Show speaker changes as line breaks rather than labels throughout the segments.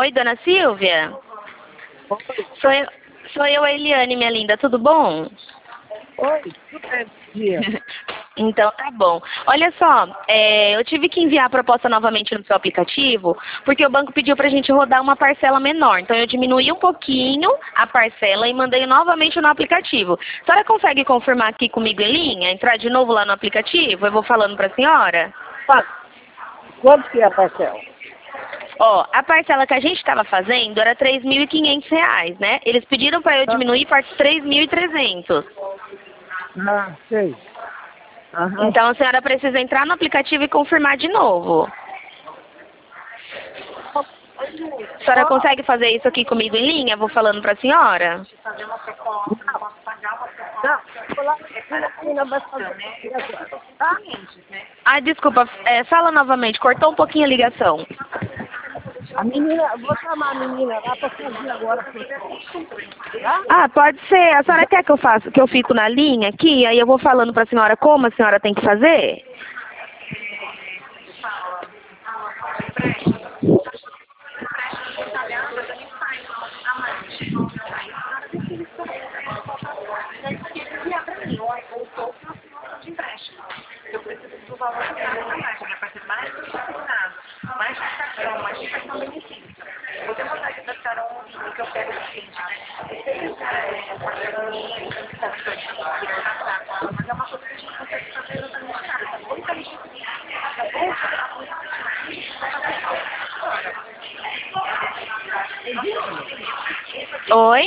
Oi, dona Silvia? Sou eu, a Eliane, minha linda, tudo bom?
Oi, tudo bem, dia.
Então tá bom. Olha só, eu tive que enviar a proposta novamente no seu aplicativo, porque o banco pediu pra gente rodar uma parcela menor. Então eu diminuí um pouquinho a parcela e mandei novamente no aplicativo. A senhora consegue confirmar aqui comigo em linha? Entrar de novo lá no aplicativo? Eu vou falando pra senhora?
Quanto que é a parcela?
Ó, a parcela que a gente estava fazendo era R$3.500, né? Eles pediram para eu diminuir para 3.300.
Ah, sei. Aham.
Então a senhora precisa entrar no aplicativo e confirmar de novo. A senhora consegue fazer isso aqui comigo em linha? Vou falando para a senhora. Ah, desculpa, fala novamente, cortou um pouquinho a ligação.
A menina, vou chamar a menina lá para fazer agora. Tá?
Ah, pode ser. A senhora quer que eu fico na linha aqui? Aí eu vou falando para a senhora como a senhora tem que fazer? Oi?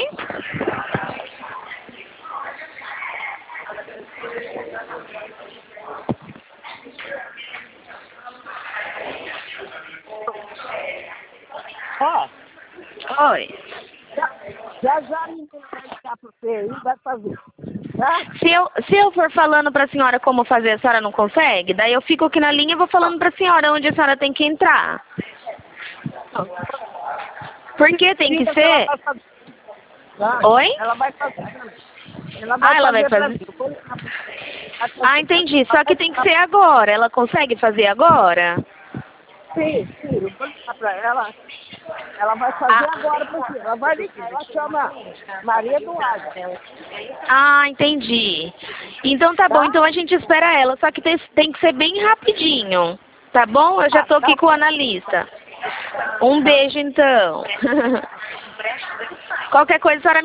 Ó,
Oi.
já a menina vai ligar para você aí, vai fazer. Tá?
Se eu for falando para a senhora como fazer, a senhora não consegue? Daí eu fico aqui na linha e vou falando para a senhora onde a senhora tem que entrar. Porque tem que ser...
Tá?
Oi?
Ela vai fazer.
Ela vai fazer. Ah, entendi. Só que tem que ser agora. Ela consegue fazer agora?
Sim, eu vou ligar para ela. Ela vai fazer agora para você. Ela vai ligar. Ela chama Maria Eduarda.
Ah, entendi. Então tá bom. Então a gente espera ela. Só que tem que ser bem rapidinho. Tá bom? Eu já tô aqui com o analista. Um beijo, então. Qualquer coisa, a senhora